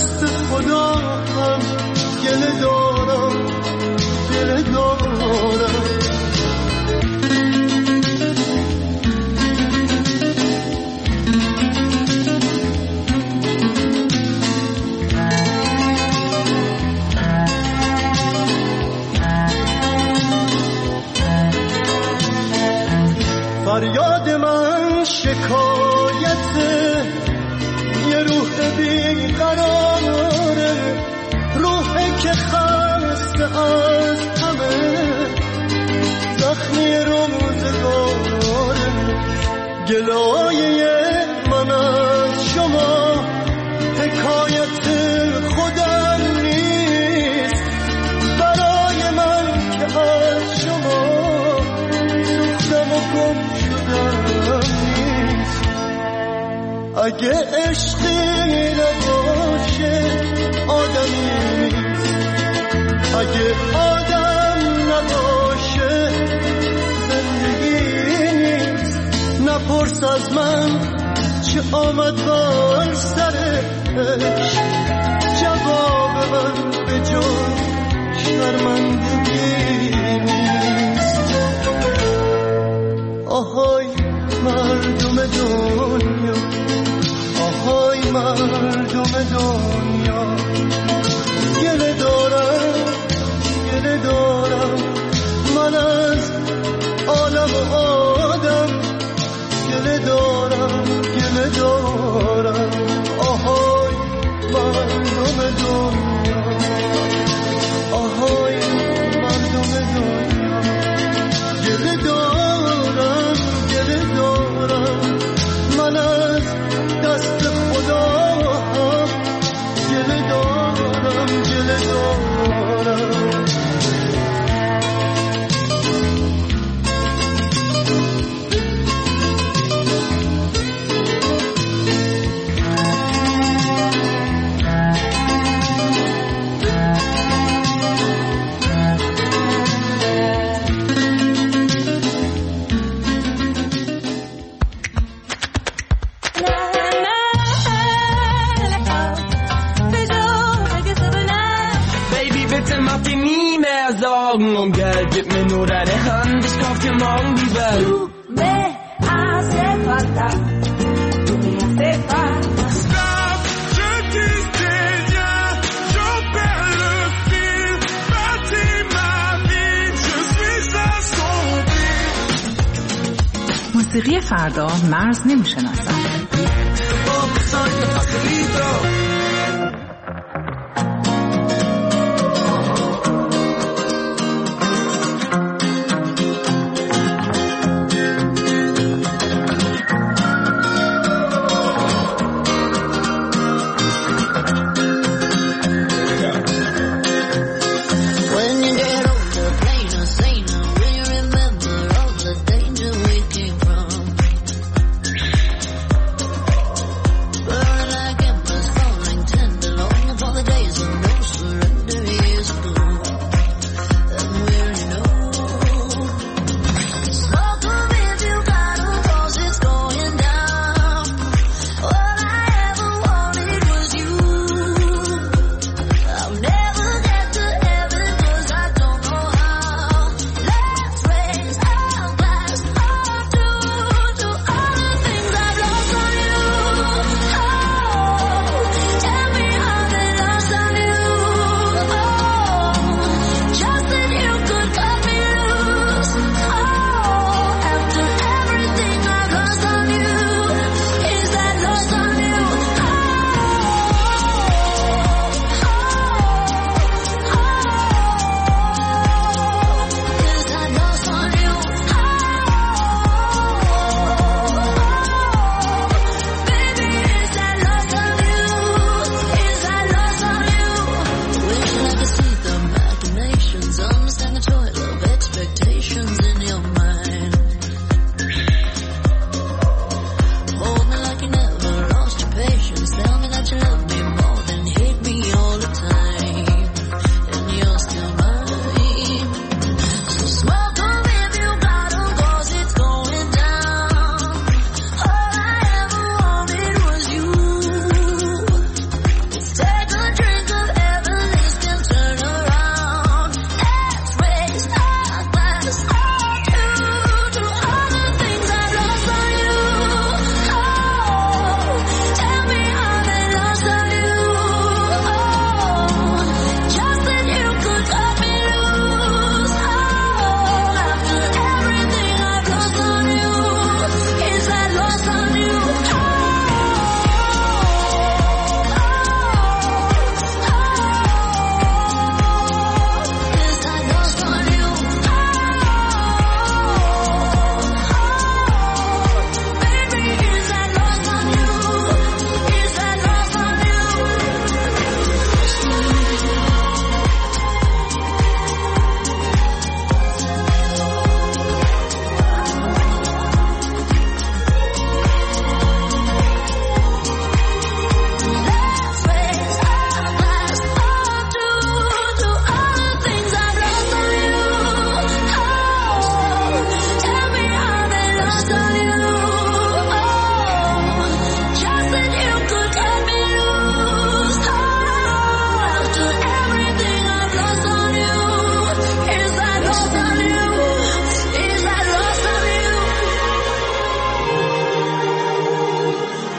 دست خدا هم گله دارم گله دارم. فریاد من شکایت یه روح بیقراره، روحی که خسته از همه زخمی روزگاره. گلایه من از شما حکایت خودم نیست، برای من که از شما سوختم و گم شدم نیست. اگه عشقی نباشه آدمی نیست، اگه آدم نباشه زندگی نیست. نپرس از من چه آمد بر سرش، جواب من به جز شرمندگی نیست. آهای مردم دنیا، آهای مردم دنیا، گله دارم گله دارم من از عالم و آدم، گله دارم گله دارم. آهای مردم دنیا، آهای مردم دنیا، گله دارم گله دارم من از دست خدا هم گله دارم گله دارم. Um Geld, gib mir nur deine Hand, ich kauf dir morgen die Welt. Du me hace falta, tu me hace falta. Stop, je disais rien, j'en perds le fil. Bâtis ma vie, je suis assombri. موسیقی فردا مرز نمیشناسد.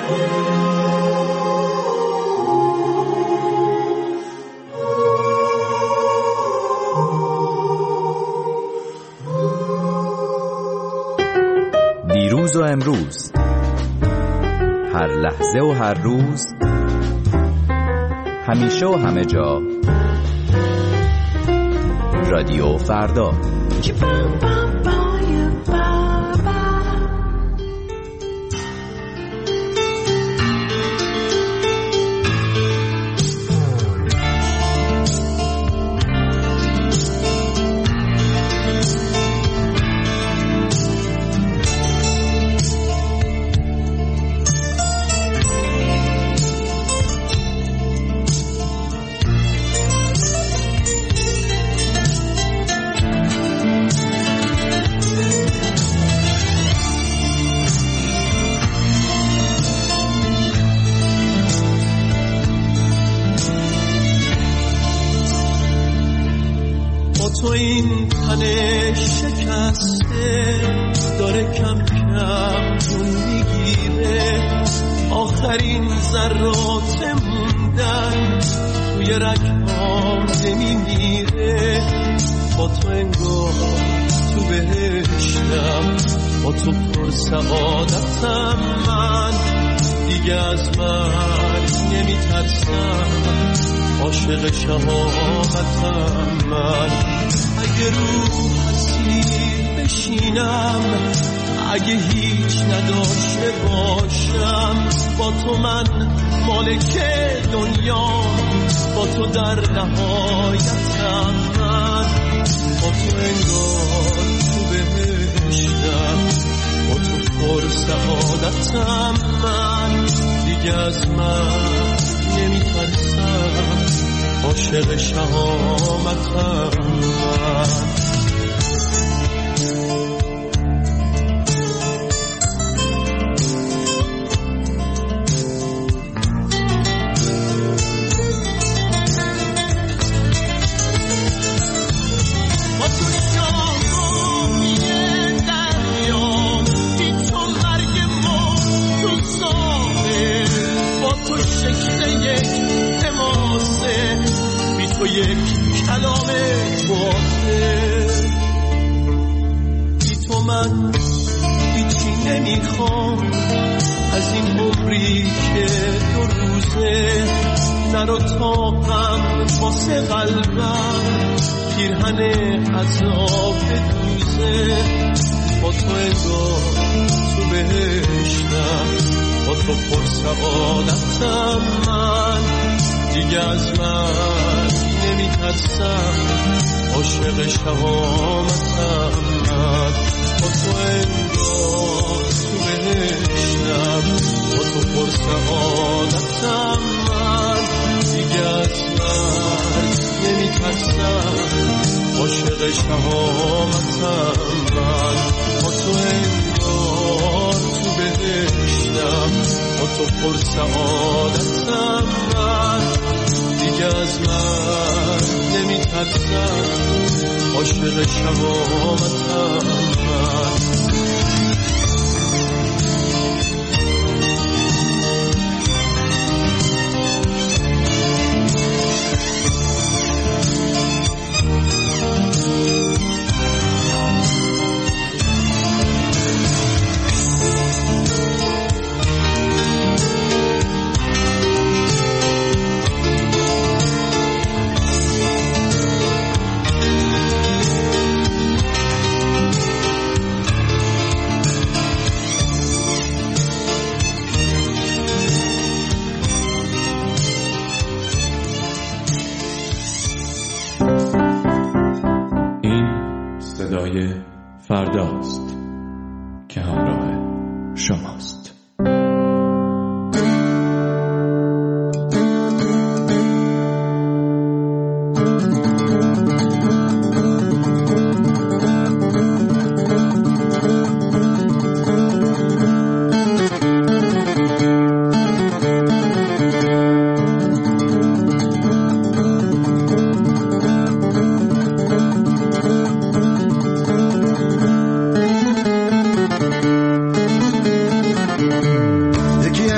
دیروز و امروز، هر لحظه و هر روز، همیشه و همه جا، رادیو فردا. تو این تن شکسته داره کم کم جون میگیره، آخرین ذرات موندن توی رگ‌هام نمیمیره. با تو انگار تو بهشتم، با تو پر سعادتم، من دیگه از مرگ نمیترسم، عاشق شهامتم. من اگه رو اسیر بشینم، اگه هیچ نداشته باشم، با تو من مالک دنیا، با تو در نهایتم. من با تو انگار تو بهشتم، با تو پر سعادتم. من دیگه از من نمیترسم، عاشق شهامتم. من تو یک کلام واضح، بی تو من هیچی نمیخوام از این عمری که 2 روزه. نرو تا غم واسه قلبم پیرهن عذاب دوزه. با تو انگار تو بهشتم، با تو پر سعادتم. من دیگه از من نمیترسم، عاشق شهامتم. من با تو انگار تو بهشتم، با تو پر سعادتم. من دیگه از من نمیترسم، عاشق شهامتم. من با تو انگار تو بهشتم، با تو پر سعادتم. من دیگه از من نمیترسم، عاشق شهامتم. من فرداست که همراه شماست.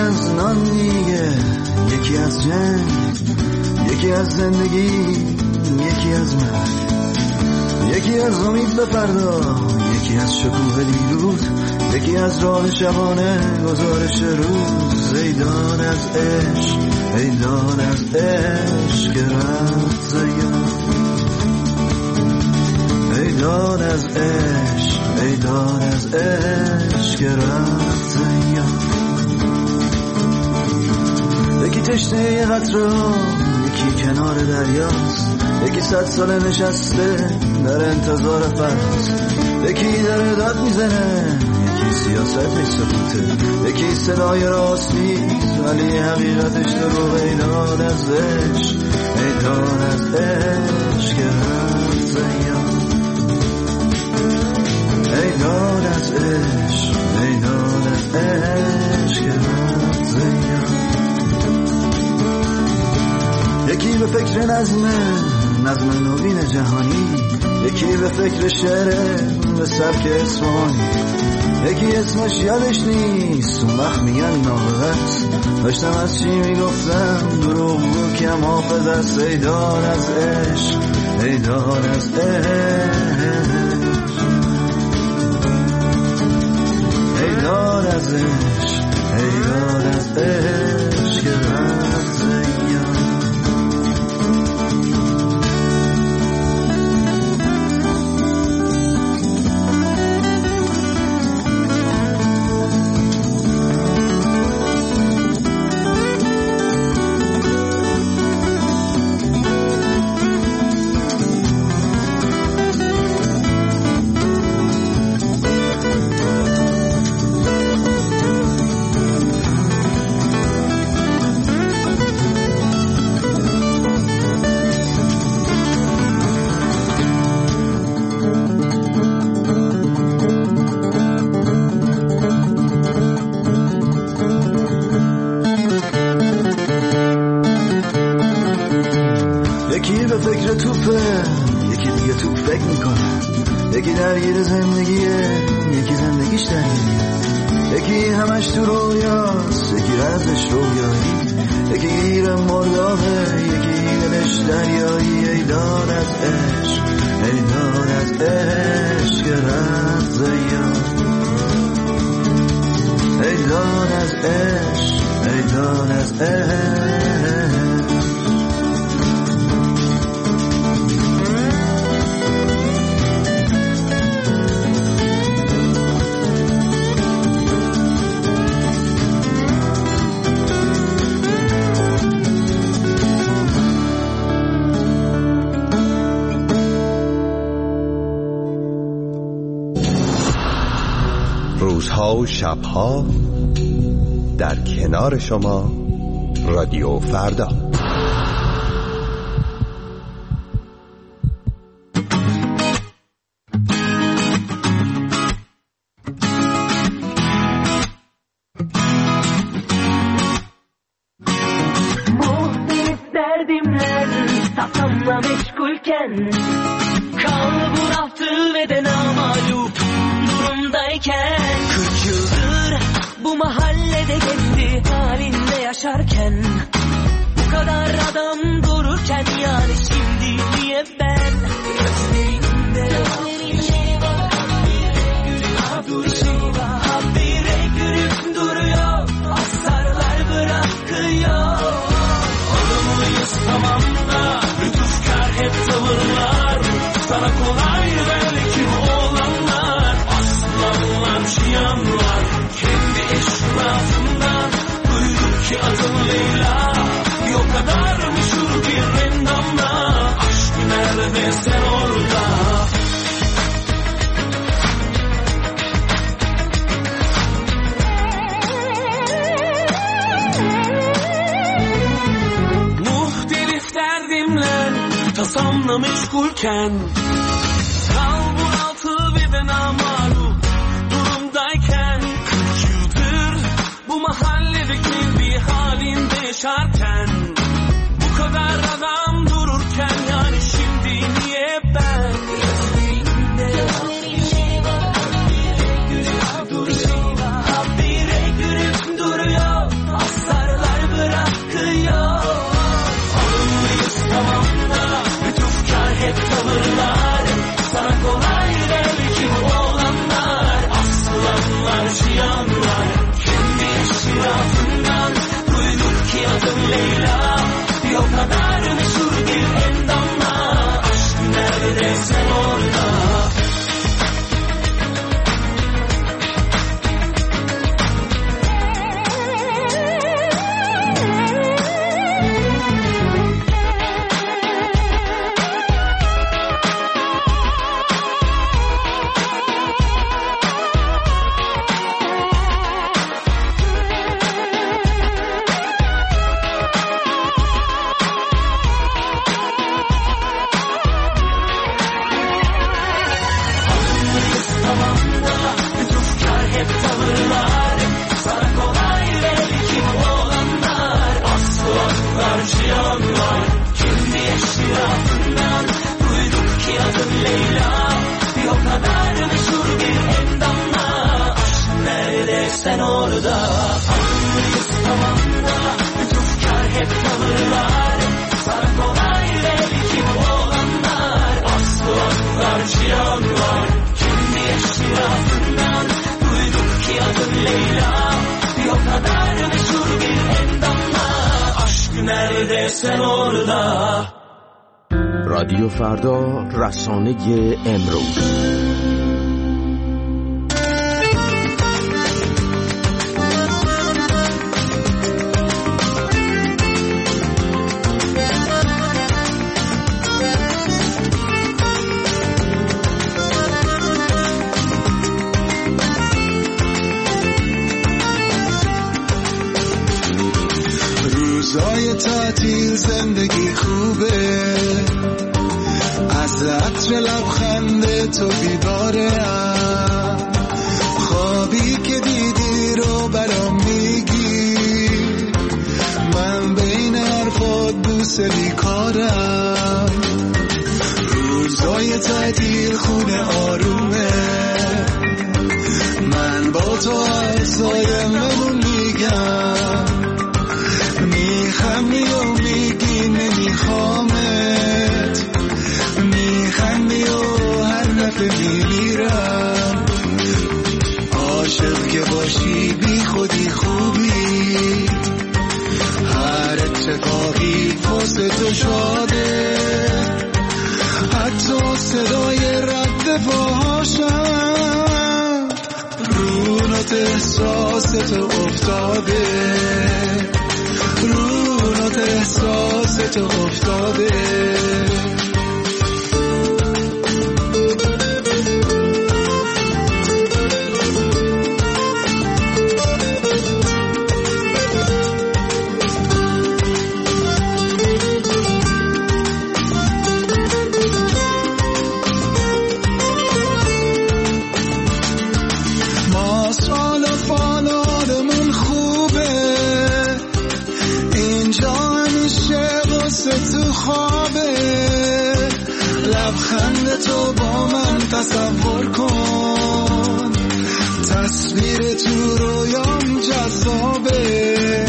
از نان میگه، یکی از جنگ، یکی از زندگی، یکی از مرگ، یکی از امید به فردا، یکی از شکوه دیروز، یکی از راه شبانه گزارش روز. ایدان از عشق، ایدان از عشق که رفت زیاد، ایدان از عشق، ایدان از عشق که رفت زیاد. یکی تشنه یه قطره ها، یکی کنار دریاست، یکی 100 ساله نشسته در انتظار فصل، یکی داره داد میزنه، یکی سیاستش سکوته، یکی صدای راست نیست ولی حقیقتش دروغ. ایدان از عشق، ایدان از عشق که رفت زیاد، ایدان از عشق، ایدان از عشق که رفت زیاد. یکی به فکر نظم نوین جهانی، یکی به فکر شعر به سبک اصفهانی، یکی اسمش یادش نیست اون وقت میگن نابغه‌ست. داشتم از چی میگفتم دروغ بود که حافظ است. ایدان از عشق، ایدان از عشق، ایدان از عشق، ایدان از عشق که رفت زیاد. یکی به فکر توپه، یکی دیگه توپ فکر میکنه، یکی درگیر زندگیه، یکی زندگیش درگیریه، یکی همش تو رویاست، یکی رزش رویایی، یکی گیر مردابه، یکی دلش دریایی. ایدان از عشق، ایدان از عشق که رفت زیاد، ایدان از عشق، ایدان از عشق. روزها و شبها در کنار شما رادیو فردا. Muhtelif derdimden saplanma meşgulken, kal bu raftı ve de namalup durumdayken, 40 yıldır bu mahallede kendi halinde yaşarken, bu kadar adam dururken yani şimdi niye ben gözlerinde bir şey var, bir şey var, habire gülüp duruyor, astarlar bırakıyor. Olur muyuz tamam da lütufkar hep tavırlar, sana kolay belki olanlar, aslanlar şiyanlar, kendi eşrafından duyduk ki adın Leyla, o kadar meşhur bir endamla, aşk nerede sen orada? Muhtelif derdimle tasamla meşgulken, kal bunaltı ve de namalup durumdayken, 40 yıldır bu mahallede kendi halinde yaşarken, bu kadar adam dururken yani şimdi niye ben gözlerinde bir şey var, habire gülüp duruyor, sen orada. Kıstamanda Rüzgar hep kalırlar. Sana kolay belki bu olanlar. Aslı atlar cihanlar. Kendi eşrafından duyduk ki adın Leyla. Bir o kadar meşhur bir endamla. Aşk nerede sen orada. رادیو فردا، رسانه امروز. روزای تعطیل زندگی خوبه، از عطر لبخند تو بیدارم، خوابی که دیدی رو برام میگی، من بین حرفات بوسه کارم. روزای تعطیل خونه آرومه، من با تو حرفایمون میگم، میخندی و میگی نمیخوامت، میخندی و هر دفعه میمیرم. عاشق که باشی بی خودی خوبی، هر اتفاقی واسه تو شاده، حتی صدای رد پاهاشم رو نوت احساس تو افتاده، رو نوت احساس تو افتاده. ما سال فالارمون خوبه، اینجا همیشه واسه تو خوابه، لبخند تو با من تصور کن، تصویر تو رویام جذابه،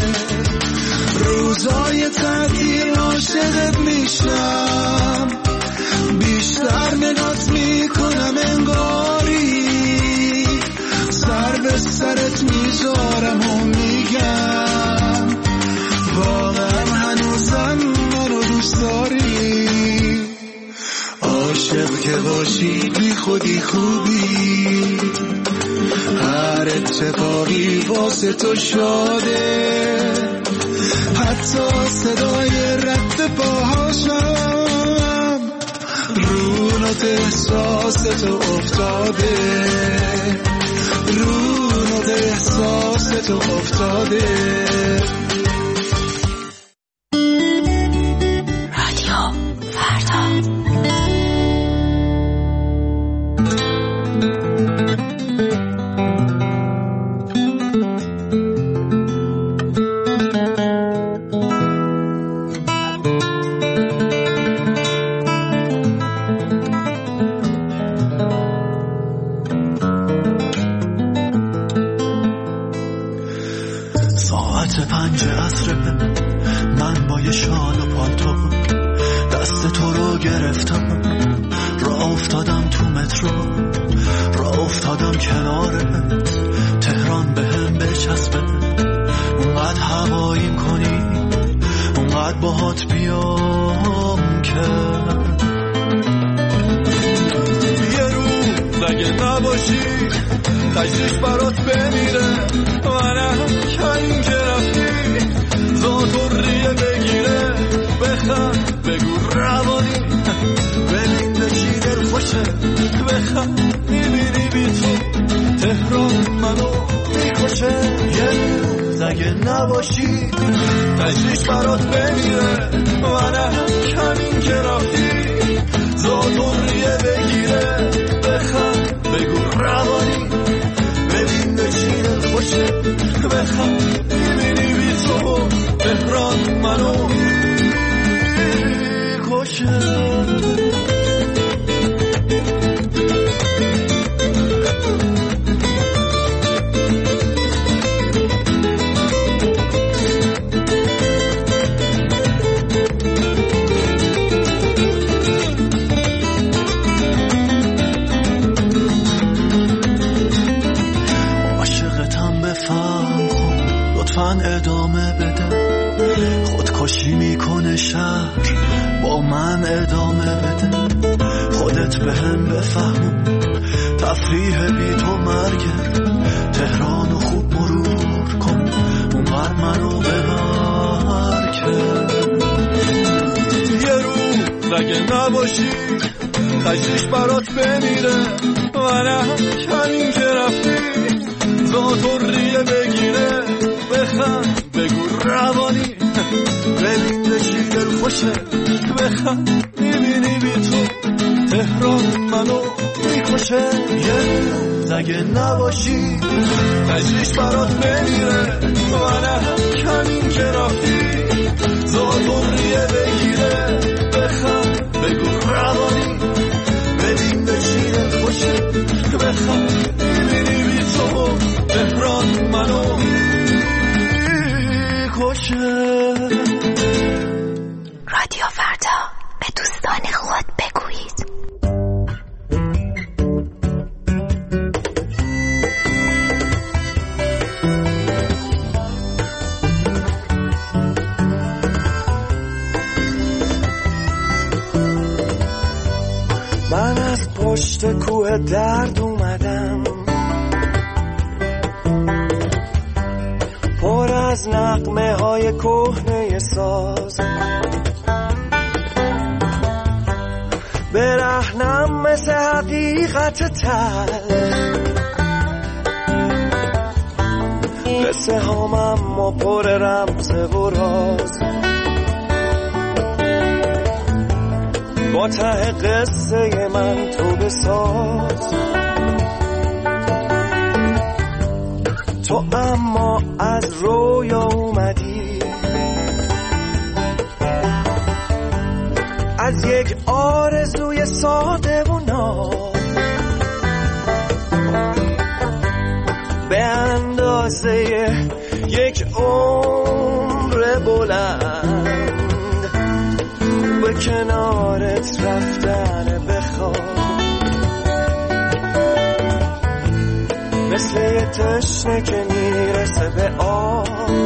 روزای تعطیل عاشقت میشم، بیشتر نگات میکنم انگاری، سر به سرت میذارم و میگم واقعا هنوزم منو دوست داری. عاشق که باشی بی خودی خوبی، هر اتفاقی واسه تو شاده، حتی صدای رد پاهاشم رو نوت احساس تو افتاده، رو نوت احساس تو افتاده. رادیو فردا. ساعت 5 عصر من با یه شال و پالتو دست تو رو گرفتم، راه افتادم تو مترو، راه افتادم کنارت، تهران به هم بچسبه، اونقدر هواییم کنی، اونقدر باهات بیام که یه روز اگه نباشی تشریش برات بمیره، منم کن که رفتی زاتوریه بگیره، بخند بگو روانی ببین به چی دل خوشه، بخند میبینی بی تو تهران منو میکشه، یه روز اگه نباشی تشریش برات بمیره، منم کن که رفتی زاتوریه بگیره، بخند بگو روانی ببین به چی دل خوشه، بخند میبینی بی تو تهران منو میکشه. نباشی میکنه شهر با من ادامه بده. خودت به هم بفهمون تفریح بی تو مرگه. تهرانو خوب مرور کن اونقدر منو ببر که یه روز اگه نباشی خشیش برات بمیره. منم همین که رفتی زاتوریه بگیره. بخند بگو روانی ببین به چی دل خوشه. بخند میبینی بی تو تهران منو میکشه. یه روز اگه نباشی خشیش برات بمیره. منم همین که رفتی زاتوریه بگیره. بخند بگو روانی ببین به چی دل خوشه. بخند میبینی بی تو تهران منو رادیو فردا، به دوستان خود بگویید. من از پشت کوه درد اومدم، پر از نغمه های کهنه ساز. برهنم مثل حقیقت تلخ، قصه هامم و پر رمز و راز. با ته قصه من تو بساز. تو اما از رویا اومدی، از یک آرزوی ساده و ناز. به اندازه یک عمر بلند به کنارت رفتن بخواد. مثل یه تشنه که میرسه به آب.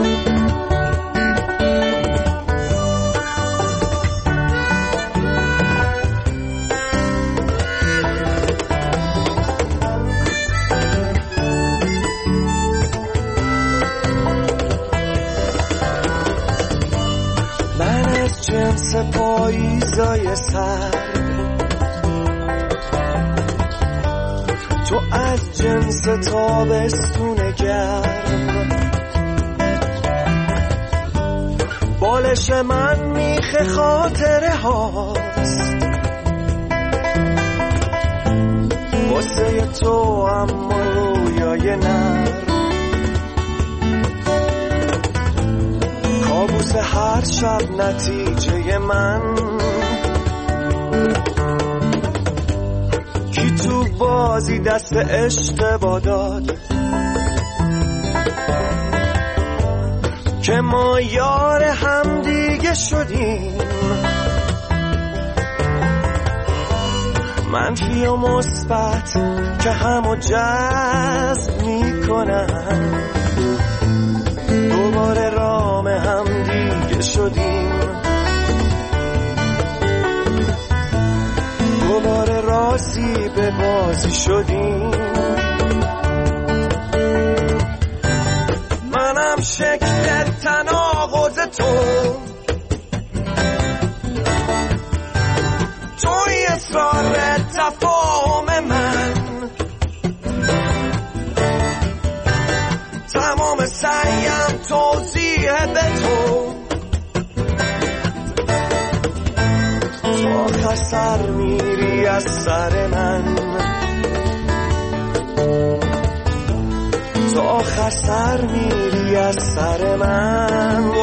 من از جنس پاییزای سر، تو از جنس تابستون گرم. بالش من میخه خاطره هاست واسه تو، اما رویای نرم. کابوس هر شب نتیجه من، کی تو بازی دست اشتباه داد که ما یار هم دیگه شدیم. منفی و مثبت که همو جذب میکنن، دوباره رام هم دیگه شدیم. دوباره راضی به بازی شدیم. منم شکل تناقض توی اصرار تفاهم من. تمام سعیم توضیح به تو آخر سر میری از سر من. تو آخر سر میری از سر من.